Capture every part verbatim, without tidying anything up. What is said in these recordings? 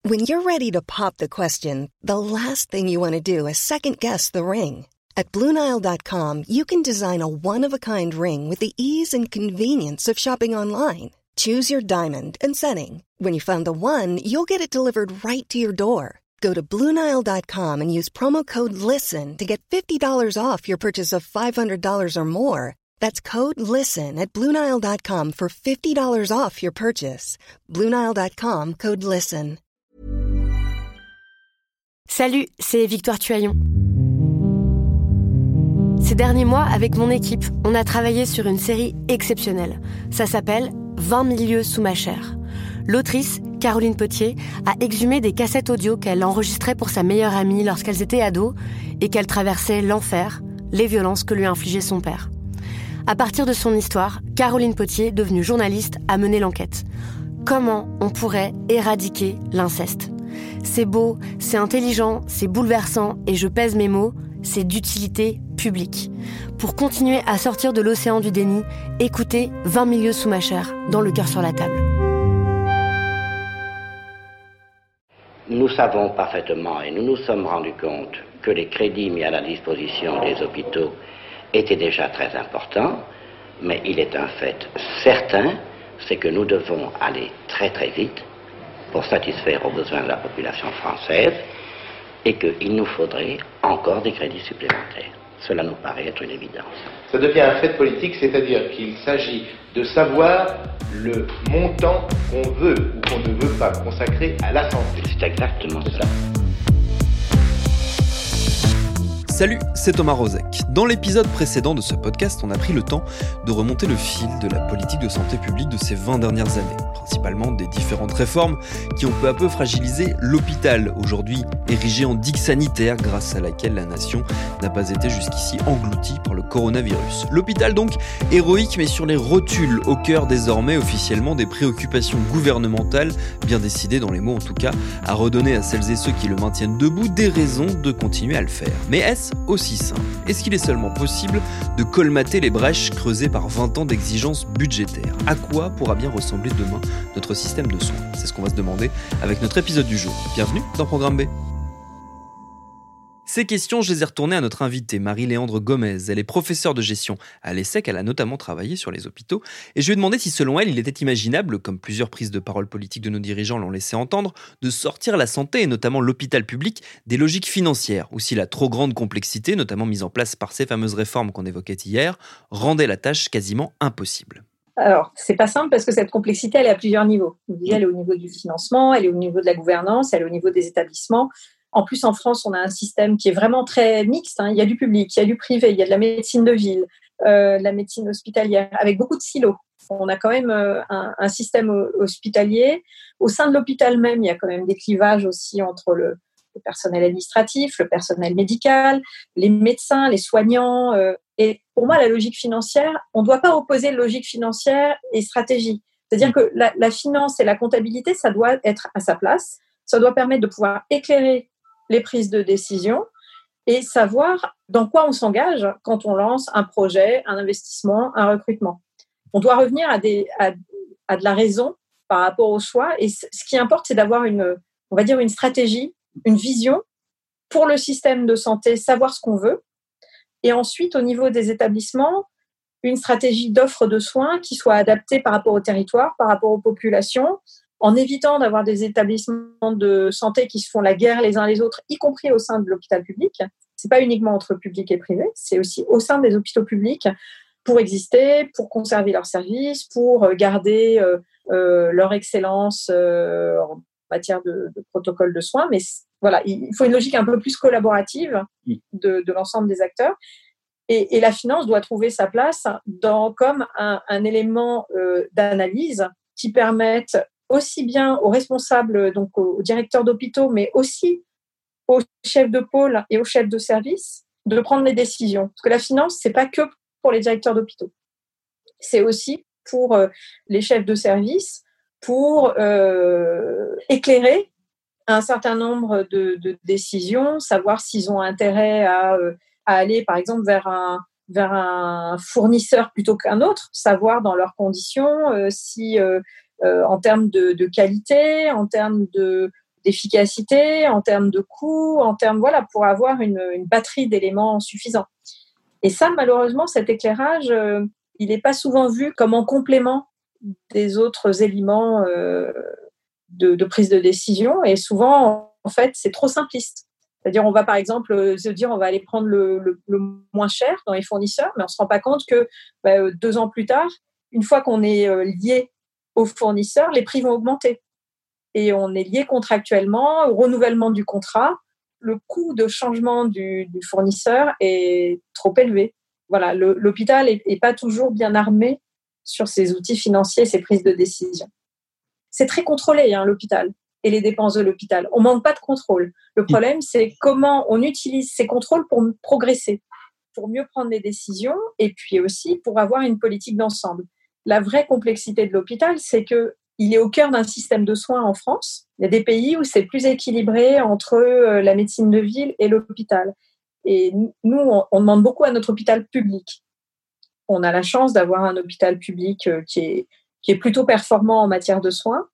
When you're ready to pop the question, the last thing you want to do is second-guess the ring. At Blue Nile dot com, you can design a one-of-a-kind ring with the ease and convenience of shopping online. Choose your diamond and setting. When you find the one, you'll get it delivered right to your door. Go to Blue Nile dot com and use promo code LISTEN to get fifty dollars off your purchase of five hundred dollars or more. That's code LISTEN at Blue Nile dot com for fifty dollars off your purchase. Blue Nile dot com, code LISTEN. Salut, c'est Victoire Tuaillon. Ces derniers mois, avec mon équipe, on a travaillé sur une série exceptionnelle. Ça s'appelle « vingt milieux sous ma chair ». L'autrice, Caroline Potier, a exhumé des cassettes audio qu'elle enregistrait pour sa meilleure amie lorsqu'elles étaient ados et qu'elle traversait l'enfer, les violences que lui infligeait son père. À partir de son histoire, Caroline Potier, devenue journaliste, a mené l'enquête. Comment on pourrait éradiquer l'inceste ? C'est beau, c'est intelligent, c'est bouleversant et je pèse mes mots, c'est d'utilité publique. Pour continuer à sortir de l'océan du déni, écoutez vingt milieux sous ma chair, dans Le cœur sur la table. Nous savons parfaitement et nous nous sommes rendus compte que les crédits mis à la disposition des hôpitaux étaient déjà très importants, mais il est un fait certain, c'est que nous devons aller très très vite pour satisfaire aux besoins de la population française et qu'il nous faudrait encore des crédits supplémentaires. Cela nous paraît être une évidence. Ça devient un fait politique, c'est-à-dire qu'il s'agit de savoir le montant qu'on veut ou qu'on ne veut pas consacrer à la santé. C'est exactement ça. Salut, c'est Thomas Rozek. Dans l'épisode précédent de ce podcast, on a pris le temps de remonter le fil de la politique de santé publique de ces vingt dernières années, principalement des différentes réformes qui ont peu à peu fragilisé l'hôpital, aujourd'hui érigé en digue sanitaire grâce à laquelle la nation n'a pas été jusqu'ici engloutie par le coronavirus. L'hôpital donc héroïque mais sur les rotules, au cœur désormais officiellement des préoccupations gouvernementales, bien décidées dans les mots en tout cas, à redonner à celles et ceux qui le maintiennent debout des raisons de continuer à le faire. Mais est-ce aussi simple ? Est-ce qu'il est seulement possible de colmater les brèches creusées par vingt ans d'exigences budgétaires ? À quoi pourra bien ressembler demain notre système de soins ? C'est ce qu'on va se demander avec notre épisode du jour. Bienvenue dans Programme B. Ces questions, je les ai retournées à notre invitée, Marie-Léandre Gomez. Elle est professeure de gestion à l'ESSEC, elle a notamment travaillé sur les hôpitaux. Et je lui ai demandé si, selon elle, il était imaginable, comme plusieurs prises de parole politiques de nos dirigeants l'ont laissé entendre, de sortir la santé, et notamment l'hôpital public, des logiques financières, ou si la trop grande complexité, notamment mise en place par ces fameuses réformes qu'on évoquait hier, rendait la tâche quasiment impossible. Alors, c'est pas simple parce que cette complexité, elle est à plusieurs niveaux. Elle est au niveau du financement, elle est au niveau de la gouvernance, elle est au niveau des établissements. En plus, en France, on a un système qui est vraiment très mixte. Hein. Il y a du public, il y a du privé, il y a de la médecine de ville, euh, de la médecine hospitalière, avec beaucoup de silos. On a quand même euh, un, un système hospitalier. Au sein de l'hôpital même, il y a quand même des clivages aussi entre le, le personnel administratif, le personnel médical, les médecins, les soignants. Euh, et pour moi, la logique financière, on ne doit pas opposer logique financière et stratégie. C'est-à-dire que la, la finance et la comptabilité, ça doit être à sa place. Ça doit permettre de pouvoir éclairer les prises de décision et savoir dans quoi on s'engage quand on lance un projet, un investissement, un recrutement. On doit revenir à, des, à, à de la raison par rapport au choix et ce qui importe, c'est d'avoir une, on va dire une stratégie, une vision pour le système de santé, savoir ce qu'on veut et ensuite au niveau des établissements, une stratégie d'offre de soins qui soit adaptée par rapport au territoire, par rapport aux populations, en évitant d'avoir des établissements de santé qui se font la guerre les uns les autres, y compris au sein de l'hôpital public. C'est pas uniquement entre public et privé, c'est aussi au sein des hôpitaux publics pour exister, pour conserver leurs services, pour garder euh, euh, leur excellence euh, en matière de, de protocole de soins. Mais voilà, il faut une logique un peu plus collaborative de, de l'ensemble des acteurs. Et, et la finance doit trouver sa place dans, comme un, un élément euh, d'analyse qui permette aussi bien aux responsables, donc aux directeurs d'hôpitaux, mais aussi aux chefs de pôle et aux chefs de service, de prendre les décisions. Parce que la finance, c'est pas que pour les directeurs d'hôpitaux. C'est aussi pour euh, les chefs de service, pour euh, éclairer un certain nombre de, de décisions, savoir s'ils ont intérêt à, euh, à aller, par exemple, vers un, vers un fournisseur plutôt qu'un autre, savoir dans leurs conditions euh, si... Euh, Euh, en termes de, de qualité, en termes de d'efficacité, en termes de coûts, en termes, voilà, pour avoir une, une batterie d'éléments suffisants. Et ça, malheureusement, cet éclairage, euh, il n'est pas souvent vu comme en complément des autres éléments euh, de, de prise de décision. Et souvent, en fait, c'est trop simpliste. C'est-à-dire, on va par exemple se dire, on va aller prendre le, le, le moins cher dans les fournisseurs, mais on ne se rend pas compte que bah, deux ans plus tard, une fois qu'on est lié aux fournisseurs, les prix vont augmenter. Et on est lié contractuellement au renouvellement du contrat. Le coût de changement du, du fournisseur est trop élevé. Voilà, le, l'hôpital n'est est pas toujours bien armé sur ses outils financiers, ses prises de décision. C'est très contrôlé, hein, l'hôpital et les dépenses de l'hôpital. On ne manque pas de contrôle. Le problème, c'est comment on utilise ces contrôles pour progresser, pour mieux prendre des décisions et puis aussi pour avoir une politique d'ensemble. La vraie complexité de l'hôpital, c'est qu'il est au cœur d'un système de soins en France. Il y a des pays où c'est plus équilibré entre la médecine de ville et l'hôpital. Et nous, on demande beaucoup à notre hôpital public. On a la chance d'avoir un hôpital public qui est, qui est plutôt performant en matière de soins.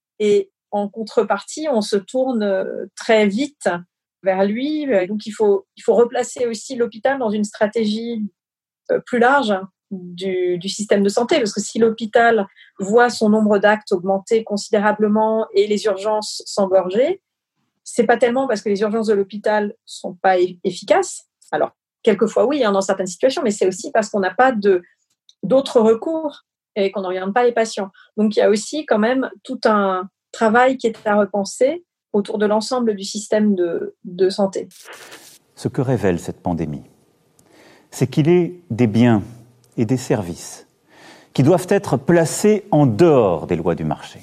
Et en contrepartie, on se tourne très vite vers lui. Donc, il faut, il faut replacer aussi l'hôpital dans une stratégie plus large du, du système de santé. Parce que si l'hôpital voit son nombre d'actes augmenter considérablement et les urgences s'engorger, c'est pas tellement parce que les urgences de l'hôpital sont pas efficaces. Alors, quelquefois, oui, hein, dans certaines situations, mais c'est aussi parce qu'on n'a pas de, d'autres recours et qu'on n'oriente pas les patients. Donc, il y a aussi quand même tout un travail qui est à repenser autour de l'ensemble du système de, de santé. Ce que révèle cette pandémie, c'est qu'il est des biens et des services qui doivent être placés en dehors des lois du marché.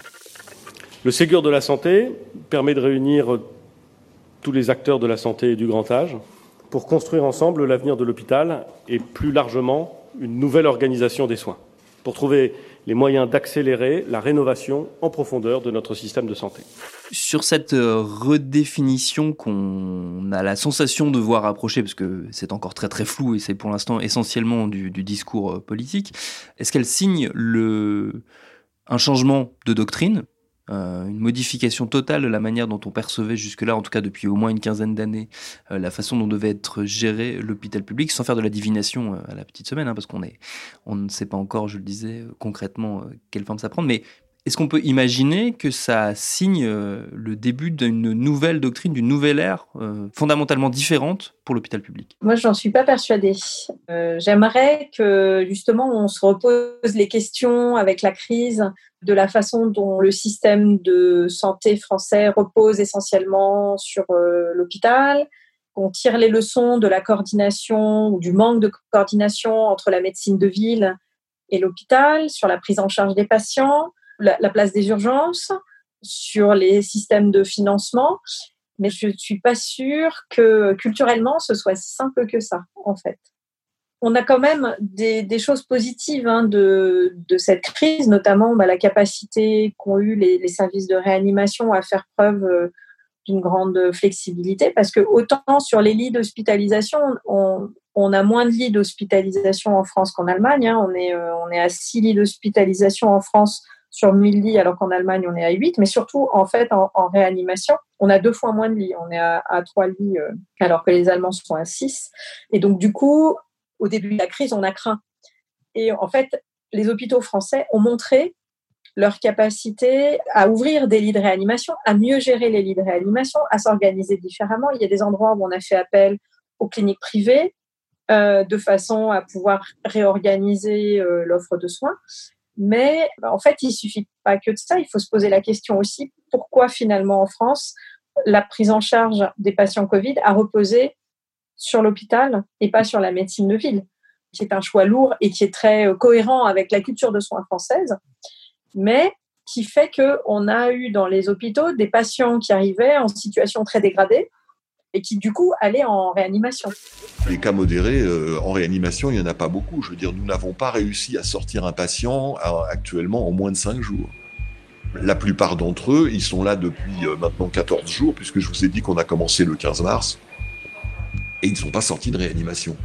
Le Ségur de la santé permet de réunir tous les acteurs de la santé et du grand âge pour construire ensemble l'avenir de l'hôpital et plus largement une nouvelle organisation des soins, pour trouver les moyens d'accélérer la rénovation en profondeur de notre système de santé. Sur cette redéfinition qu'on a la sensation de voir approcher, parce que c'est encore très très flou et c'est pour l'instant essentiellement du, du discours politique, est-ce qu'elle signe le, un changement de doctrine ? Euh, une modification totale de la manière dont on percevait jusque-là, en tout cas depuis au moins une quinzaine d'années, euh, la façon dont devait être géré l'hôpital public, sans faire de la divination euh, à la petite semaine, hein, parce qu'on est, on ne sait pas encore, je le disais, euh, concrètement euh, quelle forme ça prend. Mais est-ce qu'on peut imaginer que ça signe euh, le début d'une nouvelle doctrine, d'une nouvelle ère euh, fondamentalement différente pour l'hôpital public ? Moi, j'en suis pas persuadée. Euh, j'aimerais que justement on se repose les questions avec la crise de la façon dont le système de santé français repose essentiellement sur euh, l'hôpital, qu'on tire les leçons de la coordination ou du manque de coordination entre la médecine de ville et l'hôpital, sur la prise en charge des patients, la, la place des urgences, sur les systèmes de financement. Mais je ne suis pas sûre que culturellement, ce soit si simple que ça, en fait. On a quand même des, des choses positives hein, de, de cette crise, notamment bah, la capacité qu'ont eu les, les services de réanimation à faire preuve euh, d'une grande flexibilité, parce que autant sur les lits d'hospitalisation, on, on a moins de lits d'hospitalisation en France qu'en Allemagne. Hein. On est, euh, on est à six lits d'hospitalisation en France sur mille lits, alors qu'en Allemagne, on est à huit. Mais surtout, en fait, en, en réanimation, on a deux fois moins de lits. On est à, à trois lits, euh, alors que les Allemands sont à six. Et donc, du coup, au début de la crise, on a craint. Et en fait, les hôpitaux français ont montré leur capacité à ouvrir des lits de réanimation, à mieux gérer les lits de réanimation, à s'organiser différemment. Il y a des endroits où on a fait appel aux cliniques privées euh, de façon à pouvoir réorganiser euh, l'offre de soins. Mais en fait, il ne suffit pas que de ça. Il faut se poser la question aussi, pourquoi finalement en France, la prise en charge des patients Covid a reposé sur l'hôpital et pas sur la médecine de ville, qui est un choix lourd et qui est très cohérent avec la culture de soins française, mais qui fait qu'on a eu dans les hôpitaux des patients qui arrivaient en situation très dégradée et qui, du coup, allaient en réanimation. Les cas modérés, euh, en réanimation, il n'y en a pas beaucoup. Je veux dire, nous n'avons pas réussi à sortir un patient à, actuellement en moins de cinq jours. La plupart d'entre eux, ils sont là depuis euh, maintenant quatorze jours, puisque je vous ai dit qu'on a commencé le quinze mars. Et ils ne sont pas sortis de réanimation.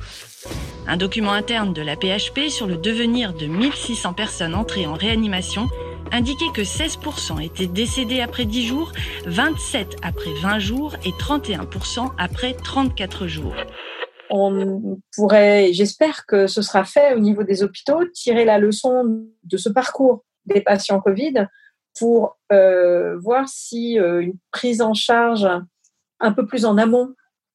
Un document interne de la P H P sur le devenir de mille six cents personnes entrées en réanimation indiquait que seize pour cent étaient décédés après dix jours, vingt-sept après vingt jours et trente et un pour cent après trente-quatre jours. On pourrait, et j'espère que ce sera fait au niveau des hôpitaux, tirer la leçon de ce parcours des patients Covid pour euh, voir si euh, une prise en charge un peu plus en amont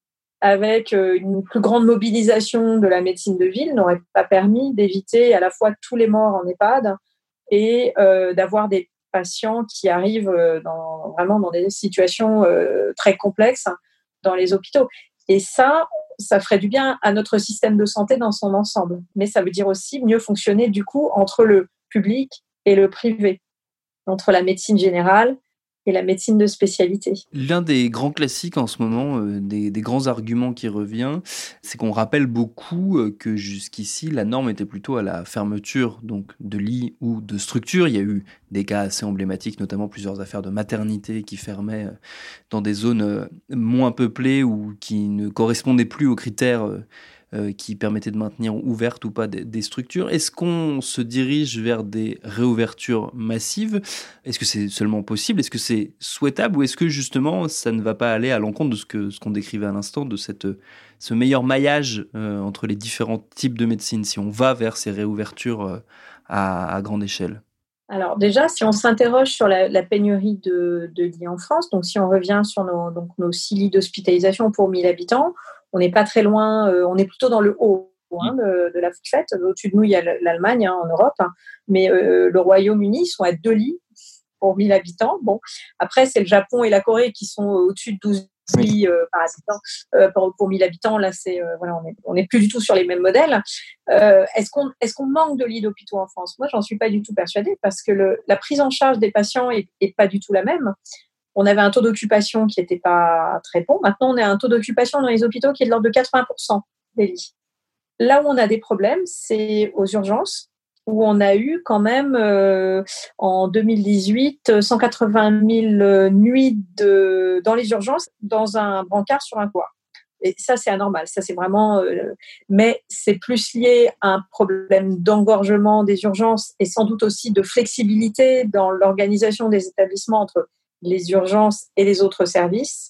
avec euh, une plus grande mobilisation de la médecine de ville n'aurait pas permis d'éviter à la fois tous les morts en EHPAD et euh, d'avoir des patients qui arrivent dans, vraiment dans des situations euh, très complexes dans les hôpitaux. Et ça, ça ferait du bien à notre système de santé dans son ensemble. Mais ça veut dire aussi mieux fonctionner du coup entre le public et le privé, entre la médecine générale et la médecine de spécialité. L'un des grands classiques en ce moment, euh, des, des grands arguments qui revient, c'est qu'on rappelle beaucoup euh, que jusqu'ici, la norme était plutôt à la fermeture donc, de lits ou de structures. Il y a eu des cas assez emblématiques, notamment plusieurs affaires de maternité qui fermaient euh, dans des zones euh, moins peuplées ou qui ne correspondaient plus aux critères euh, euh, qui permettaient de maintenir ouvertes ou pas des, des structures. Est-ce qu'on se dirige vers des réouvertures massives ? Est-ce que c'est seulement possible ? Est-ce que c'est souhaitable ? Ou est-ce que justement ça ne va pas aller à l'encontre de ce, que, ce qu'on décrivait à l'instant, de cette, ce meilleur maillage euh, entre les différents types de médecine, si on va vers ces réouvertures euh, à, à grande échelle ? Alors déjà, si on s'interroge sur la, la pénurie de, de lits en France, donc si on revient sur nos, donc nos six lits d'hospitalisation pour mille habitants, on n'est pas très loin, euh, on est plutôt dans le haut hein, de, de la fourchette. Au-dessus de nous, il y a l'Allemagne hein, en Europe, hein, mais euh, le Royaume-Uni, ils sont à deux lits pour mille habitants. Bon, après, c'est le Japon et la Corée qui sont au-dessus de douze lits euh, par habitant euh, pour, pour mille habitants. Là, c'est euh, voilà, on est on n'est plus du tout sur les mêmes modèles. Euh, est-ce qu'on est-ce qu'on manque de lits d'hôpitaux en France ? Moi, j'en suis pas du tout persuadée parce que le, la prise en charge des patients est, est pas du tout la même. On avait un taux d'occupation qui n'était pas très bon. Maintenant, on a un taux d'occupation dans les hôpitaux qui est de l'ordre de quatre-vingts pour cent des lits. Là où on a des problèmes, c'est aux urgences, où on a eu quand même, euh, en deux mille dix-huit, cent quatre-vingt mille nuits de, dans les urgences, dans un brancard sur un couloir. Et ça, c'est anormal. Ça, c'est vraiment... Euh, mais c'est plus lié à un problème d'engorgement des urgences et sans doute aussi de flexibilité dans l'organisation des établissements entre les urgences et les autres services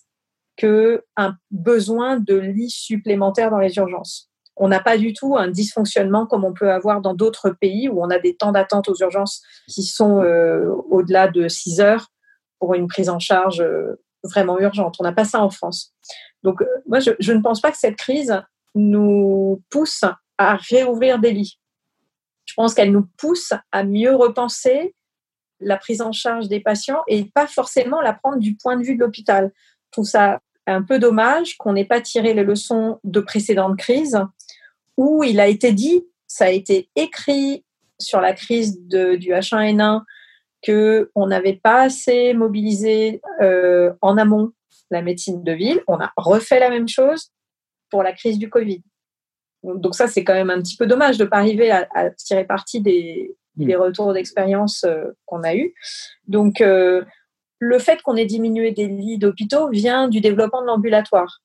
qu'un besoin de lits supplémentaires dans les urgences. On n'a pas du tout un dysfonctionnement comme on peut avoir dans d'autres pays où on a des temps d'attente aux urgences qui sont euh, au-delà de six heures pour une prise en charge euh, vraiment urgente. On n'a pas ça en France. Donc, euh, moi, je, je ne pense pas que cette crise nous pousse à réouvrir des lits. Je pense qu'elle nous pousse à mieux repenser la prise en charge des patients et pas forcément la prendre du point de vue de l'hôpital. Je trouve ça un peu dommage qu'on n'ait pas tiré les leçons de précédentes crises où il a été dit, ça a été écrit sur la crise de, du H un N un qu'on n'avait pas assez mobilisé euh, en amont la médecine de ville. On a refait la même chose pour la crise du Covid. Donc ça, c'est quand même un petit peu dommage de ne pas arriver à, à tirer parti des des retours d'expérience euh, qu'on a eus. Donc, euh, le fait qu'on ait diminué des lits d'hôpitaux vient du développement de l'ambulatoire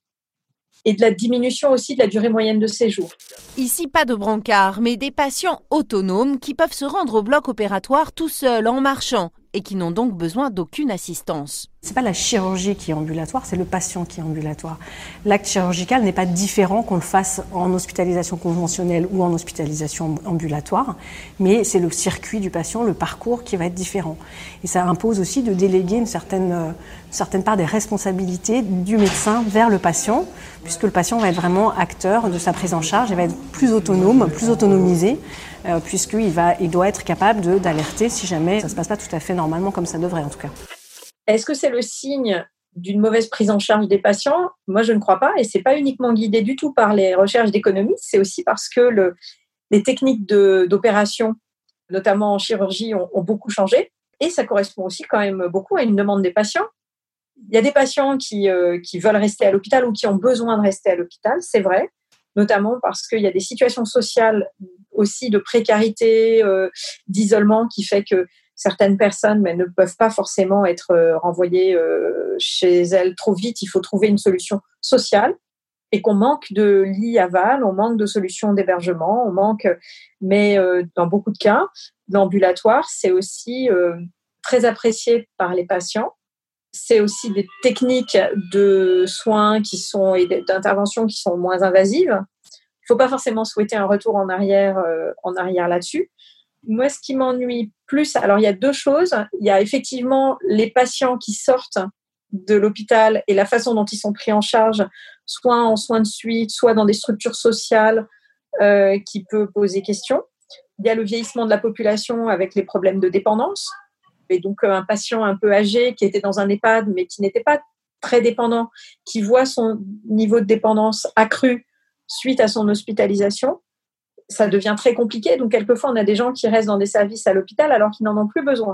et de la diminution aussi de la durée moyenne de séjour. Ici, pas de brancard, mais des patients autonomes qui peuvent se rendre au bloc opératoire tout seuls, en marchant, et qui n'ont donc besoin d'aucune assistance. C'est pas la chirurgie qui est ambulatoire, c'est le patient qui est ambulatoire. L'acte chirurgical n'est pas différent qu'on le fasse en hospitalisation conventionnelle ou en hospitalisation ambulatoire, mais c'est le circuit du patient, le parcours qui va être différent. Et ça impose aussi de déléguer une certaine, une certaine part des responsabilités du médecin vers le patient, puisque le patient va être vraiment acteur de sa prise en charge, il va être plus autonome, plus autonomisé, euh, puisqu'il va, il doit être capable de, d'alerter si jamais ça ne se passe pas tout à fait normalement comme ça devrait en tout cas. Est-ce que c'est le signe d'une mauvaise prise en charge des patients ? Moi, je ne crois pas. Et ce n'est pas uniquement guidé du tout par les recherches d'économistes. C'est aussi parce que le, les techniques de, d'opération, notamment en chirurgie, ont, ont beaucoup changé. Et ça correspond aussi quand même beaucoup à une demande des patients. Il y a des patients qui, euh, qui veulent rester à l'hôpital ou qui ont besoin de rester à l'hôpital, c'est vrai. Notamment parce qu'il y a des situations sociales aussi de précarité, euh, d'isolement qui fait que certaines personnes mais, ne peuvent pas forcément être euh, renvoyées euh, chez elles trop vite. Il faut trouver une solution sociale. et qu'on manque de lits aval, on manque de solutions d'hébergement, on manque, mais euh, dans beaucoup de cas, l'ambulatoire, c'est aussi euh, très apprécié par les patients. C'est aussi des techniques de soins qui sont, et d'intervention qui sont moins invasives. Il ne faut pas forcément souhaiter un retour en arrière, euh, en arrière là-dessus. Moi, ce qui m'ennuie plus, alors il y a deux choses. Il y a effectivement les patients qui sortent de l'hôpital et la façon dont ils sont pris en charge, soit en soins de suite, soit dans des structures sociales, euh, qui peut poser question. Il y a le vieillissement de la population avec les problèmes de dépendance. Et donc, un patient un peu âgé qui était dans un EHPAD, mais qui n'était pas très dépendant, qui voit son niveau de dépendance accru suite à son hospitalisation, ça devient très compliqué. Donc, quelquefois, on a des gens qui restent dans des services à l'hôpital alors qu'ils n'en ont plus besoin.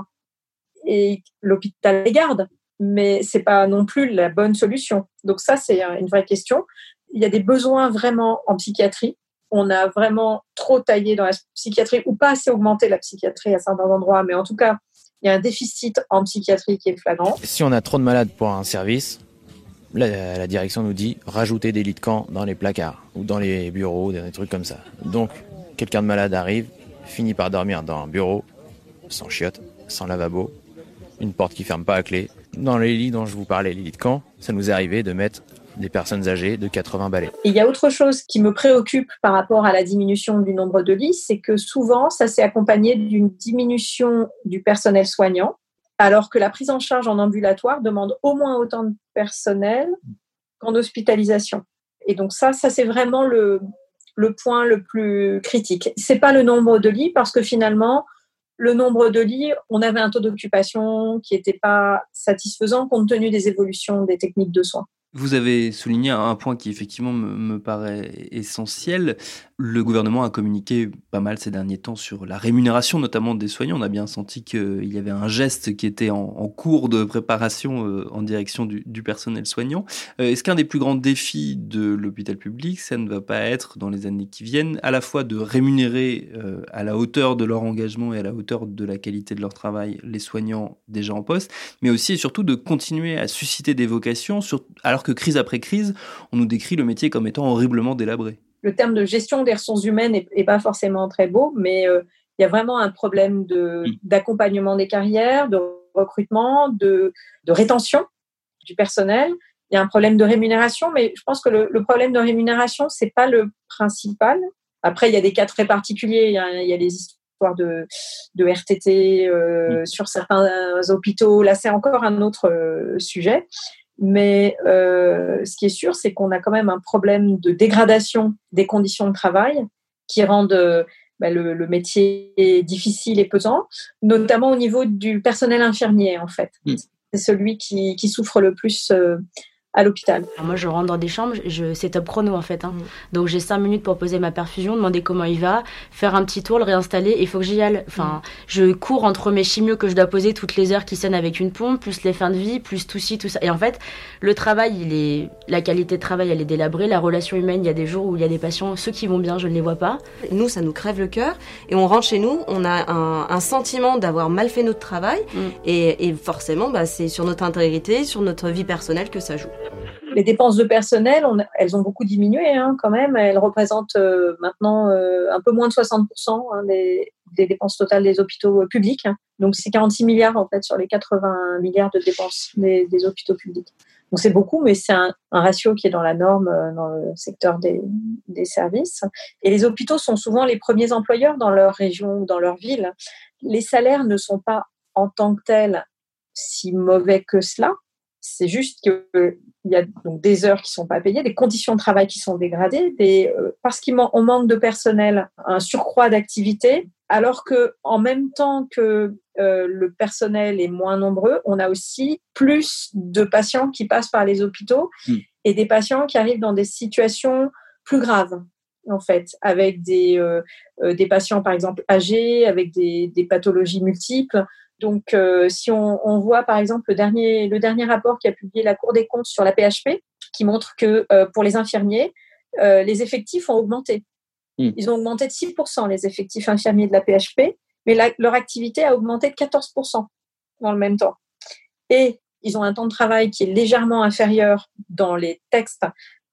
Et l'hôpital les garde, mais ce n'est pas non plus la bonne solution. Donc, ça, c'est une vraie question. Il y a des besoins vraiment en psychiatrie. On a vraiment trop taillé dans la psychiatrie ou pas assez augmenté la psychiatrie à certains endroits, mais en tout cas, il y a un déficit en psychiatrie qui est flagrant. Si on a trop de malades pour un service, la, la direction nous dit rajouter des lits de camp dans les placards ou dans les bureaux, des trucs comme ça. Donc, quelqu'un de malade arrive, finit par dormir dans un bureau, sans chiottes, sans lavabo, une porte qui ferme pas à clé. Dans les lits dont je vous parlais, les lits de camp, ça nous est arrivé de mettre des personnes âgées de quatre-vingts balais. Et il y a autre chose qui me préoccupe par rapport à la diminution du nombre de lits, c'est que souvent, ça s'est accompagné d'une diminution du personnel soignant, alors que la prise en charge en ambulatoire demande au moins autant de personnel qu'en hospitalisation. Et donc ça, ça c'est vraiment le, le point le plus critique. C'est pas le nombre de lits, parce que finalement, le nombre de lits, on avait un taux d'occupation qui n'était pas satisfaisant compte tenu des évolutions des techniques de soins. Vous avez souligné un point qui effectivement me, me paraît essentiel. Le gouvernement a communiqué pas mal ces derniers temps sur la rémunération, notamment des soignants. On a bien senti qu'il y avait un geste qui était en, en cours de préparation euh, en direction du, du personnel soignant. Euh, est-ce qu'un des plus grands défis de l'hôpital public, ça ne va pas être, dans les années qui viennent, à la fois de rémunérer euh, à la hauteur de leur engagement et à la hauteur de la qualité de leur travail les soignants déjà en poste, mais aussi et surtout de continuer à susciter des vocations, sur, alors que crise après crise, on nous décrit le métier comme étant horriblement délabré. Le terme de gestion des ressources humaines n'est pas forcément très beau, mais il euh, y a vraiment un problème de, d'accompagnement des carrières, de recrutement, de, de rétention du personnel. Il y a un problème de rémunération, mais je pense que le, le problème de rémunération, ce n'est pas le principal. Après, il y a des cas très particuliers. Il y a, il y a les histoires de, de R T T euh, sur certains hôpitaux. Là, c'est encore un autre euh, sujet. Mais euh, ce qui est sûr, c'est qu'on a quand même un problème de dégradation des conditions de travail qui rendent euh, bah, le, le métier difficile et pesant, notamment au niveau du personnel infirmier, en fait. Mmh. C'est celui qui, qui souffre le plus euh, à l'hôpital. Alors moi, je rentre dans des chambres, je, c'est top chrono en fait. Hein. Mmh. Donc j'ai cinq minutes pour poser ma perfusion, demander comment il va, faire un petit tour, le réinstaller, et il faut que j'y aille. Enfin, mmh. je cours entre mes chimios que je dois poser toutes les heures qui sonnent avec une pompe, plus les fins de vie, plus tout ci, tout ça. Et en fait, le travail, il est, la qualité de travail, elle est délabrée. La relation humaine, il y a des jours où il y a des patients, ceux qui vont bien, je ne les vois pas. Nous, ça nous crève le cœur. Et on rentre chez nous, on a un, un sentiment d'avoir mal fait notre travail. Mmh. Et, et forcément, bah, c'est sur notre intégrité, sur notre vie personnelle que ça joue. Les dépenses de personnel, on, elles ont beaucoup diminué hein, quand même. Elles représentent euh, maintenant euh, un peu moins de soixante pour cent hein, des, des dépenses totales des hôpitaux euh, publics. Donc, c'est quarante-six milliards en fait sur les quatre-vingts milliards de dépenses des, des hôpitaux publics. Donc, c'est beaucoup, mais c'est un, un ratio qui est dans la norme euh, dans le secteur des, des services. Et les hôpitaux sont souvent les premiers employeurs dans leur région ou dans leur ville. Les salaires ne sont pas en tant que tels si mauvais que cela. C'est juste qu'il y a donc des heures qui ne sont pas payées, des conditions de travail qui sont dégradées, des, euh, parce qu'on manque de personnel, un surcroît d'activité, alors qu'en même temps que euh, le personnel est moins nombreux, on a aussi plus de patients qui passent par les hôpitaux mmh. et des patients qui arrivent dans des situations plus graves, en fait, avec des, euh, euh, des patients, par exemple, âgés, avec des, des pathologies multiples. Donc, euh, si on, on voit, par exemple, le dernier, le dernier rapport qu'a publié la Cour des comptes sur la P H P, qui montre que euh, pour les infirmiers, euh, les effectifs ont augmenté. Mmh. Ils ont augmenté de six pour cent, les effectifs infirmiers de la P H P, mais la, leur activité a augmenté de quatorze pour cent dans le même temps. Et ils ont un temps de travail qui est légèrement inférieur dans les textes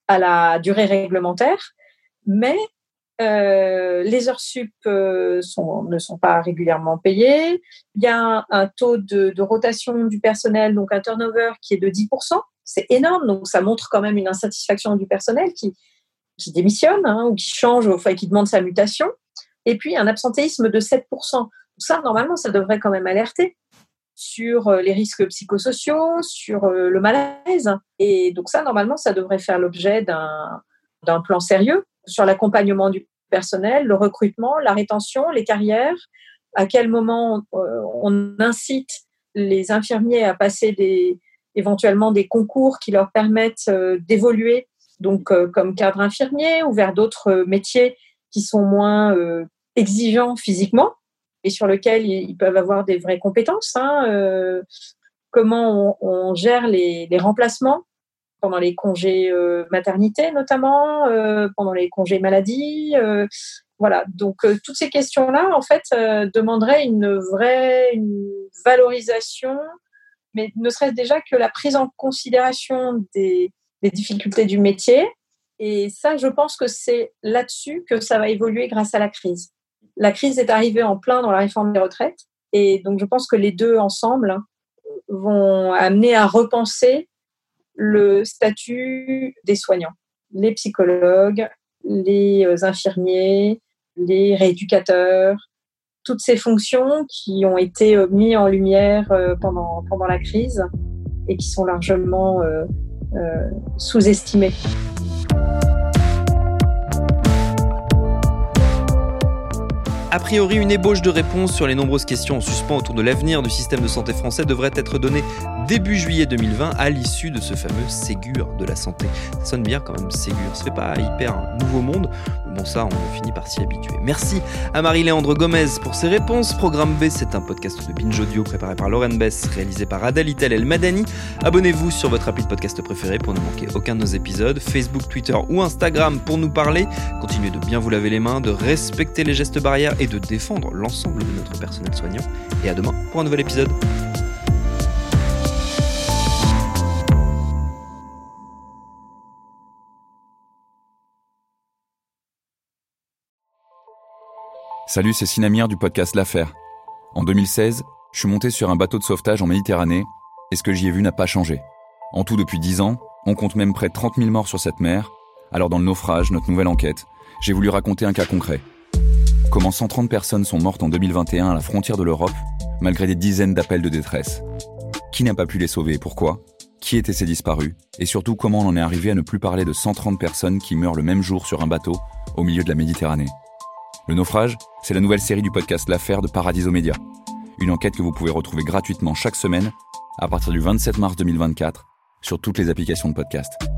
à la durée réglementaire, mais euh, les heures sup euh, sont, ne sont pas régulièrement payées. Il y a un, un taux de, de rotation du personnel, donc un turnover qui est de dix pour cent. C'est énorme, donc ça montre quand même une insatisfaction du personnel qui, qui démissionne hein, ou qui change, enfin qui demande sa mutation. Et puis un absentéisme de sept pour cent. Ça, normalement, ça devrait quand même alerter sur les risques psychosociaux, sur le malaise. Et donc ça, normalement, ça devrait faire l'objet d'un, d'un plan sérieux sur l'accompagnement du personnel, le recrutement, la rétention, les carrières, à quel moment on incite les infirmiers à passer des, éventuellement des concours qui leur permettent d'évoluer, donc comme cadre infirmier ou vers d'autres métiers qui sont moins exigeants physiquement et sur lesquels ils peuvent avoir des vraies compétences. Hein, euh, comment on, on gère les, les remplacements pendant les congés euh, maternité notamment, euh, pendant les congés maladie. Euh, voilà, donc euh, toutes ces questions-là, en fait, euh, demanderaient une vraie une valorisation, mais ne serait-ce déjà que la prise en considération des, des difficultés du métier. Et ça, je pense que c'est là-dessus que ça va évoluer grâce à la crise. La crise est arrivée en plein dans la réforme des retraites. Et donc, je pense que les deux ensemble vont amener à repenser le statut des soignants. Les psychologues, les infirmiers, les rééducateurs, toutes ces fonctions qui ont été mises en lumière pendant, pendant la crise et qui sont largement euh, euh, sous-estimées. A priori, une ébauche de réponse sur les nombreuses questions en suspens autour de l'avenir du système de santé français devrait être donnée début juillet deux mille vingt à l'issue de ce fameux Ségur de la santé. Ça sonne bien quand même, Ségur. Ça fait pas hyper un nouveau monde. Bon, ça, on finit par s'y habituer. Merci à Marie-Léandre Gomez pour ses réponses. Programme B, c'est un podcast de Binge Audio préparé par Lauren Bess, réalisé par Adèle Itel El Madani. Abonnez-vous sur votre appli de podcast préféré pour ne manquer aucun de nos épisodes. Facebook, Twitter ou Instagram pour nous parler. Continuez de bien vous laver les mains, de respecter les gestes barrières et de défendre l'ensemble de notre personnel soignant. Et à demain pour un nouvel épisode. Salut, c'est Sinamir du podcast L'Affaire. En deux mille seize, je suis monté sur un bateau de sauvetage en Méditerranée et ce que j'y ai vu n'a pas changé. En tout, depuis dix ans, on compte même près de trente mille morts sur cette mer. Alors dans le naufrage, notre nouvelle enquête, j'ai voulu raconter un cas concret. Comment cent trente personnes sont mortes en deux mille vingt et un à la frontière de l'Europe, malgré des dizaines d'appels de détresse. Qui n'a pas pu les sauver et pourquoi ? Qui étaient ces disparus ? Et surtout, comment on en est arrivé à ne plus parler de cent trente personnes qui meurent le même jour sur un bateau, au milieu de la Méditerranée ? Le naufrage, c'est la nouvelle série du podcast L'Affaire de Paradiso Média. Une enquête que vous pouvez retrouver gratuitement chaque semaine, à partir du vingt-sept mars deux mille vingt-quatre, sur toutes les applications de podcast.